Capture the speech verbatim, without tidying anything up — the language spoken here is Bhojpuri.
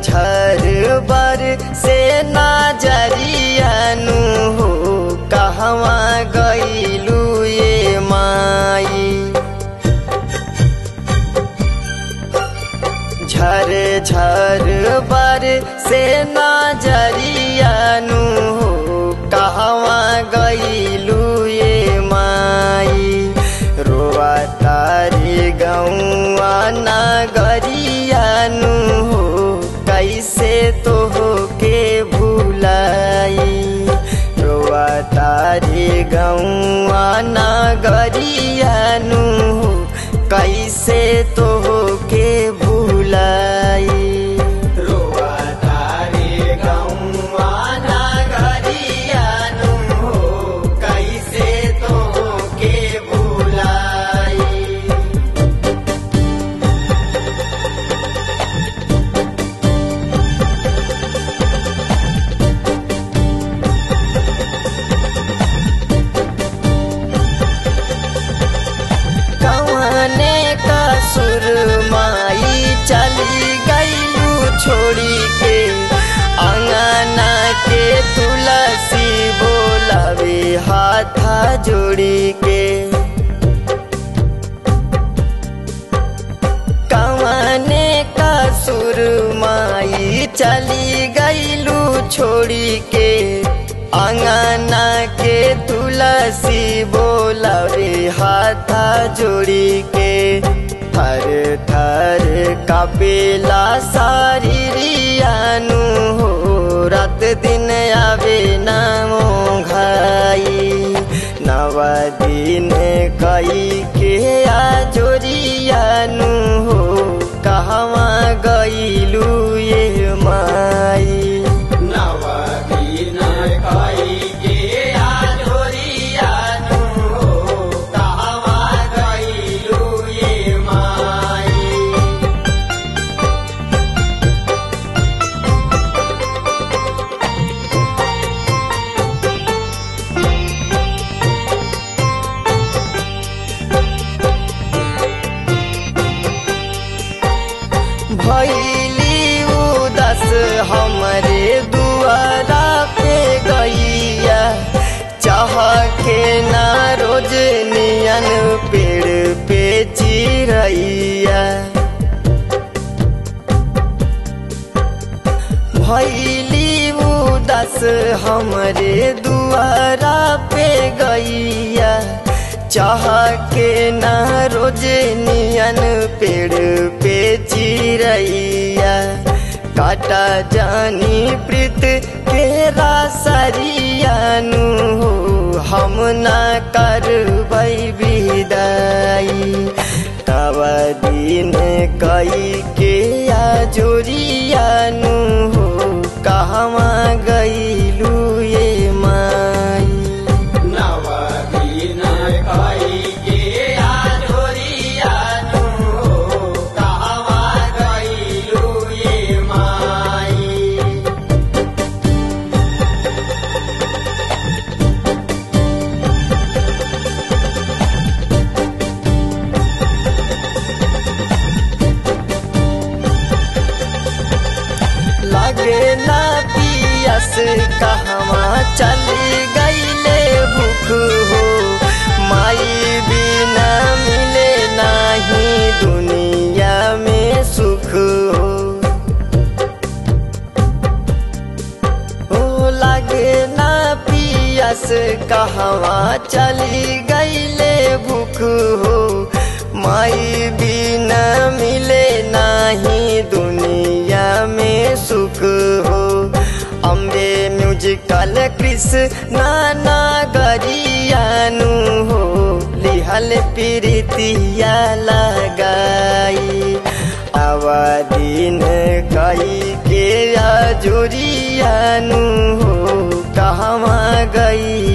झर बर से नजरियानु हो कहवा गइलू ये माई। झर झर बर से नजरियानु हो कहवा गइलू ये माई। रोवा तारी गौआ नगरियानु हो कैसे तो हो के भुलाई। रोवा तारी गौआ नगरियानु हो कैसे तो हो के भुलाई। रोवा तारी गौआ नगरियानु हो कैसे तो हो के भुलाई। कौने कसुर माई चली गइलू छोड़ी के अंगना के तुलसी बोलावे हाथा जोड़ी के। कौने कसुर माई चली गइलू छोड़ी के अंगना के तुलसी बोलावे हाथा जोड़ी के। थर थर कपिला शरीरियानु हो रात दिन आवे नामो घाई। नव दिन कई के आजोरियानु हो कहवा गइलू ये माई। नव दिन कई के आजोरियानु हो कहवा गइलू ये माई। भैली उदास हमरे दुआरा पे गैया चाह के ना रोज नियन पेड़ पे चिरैया। भैली उदास हमरे दुआरा पे गैया चाह के ना रोज नियन पेड़ पे चिरैया। काटा जानी प्रीत के रासरियानु हो हम ना करबै विदाई। तब दिन कई के आजोरियानु हो कहवा गइलू ये माई। नव दिन कई के आजोरियानु हो कहवा गइलू ये माई। लागे ना पियस कहवा चली गइले भूख हो माई बिना मिले नाही दुनिया में सुख हो। हो लागे ना पियस कहवा चली गइले भूख हो माई बिना मिले नाही दुनिया में सुख हो। अम्बे म्यूजिकल कृष्णा नगरियानु हो लिहल प्रीतिया लगाई। आवा दिन कई के आजोरियानु हो कहवा गई।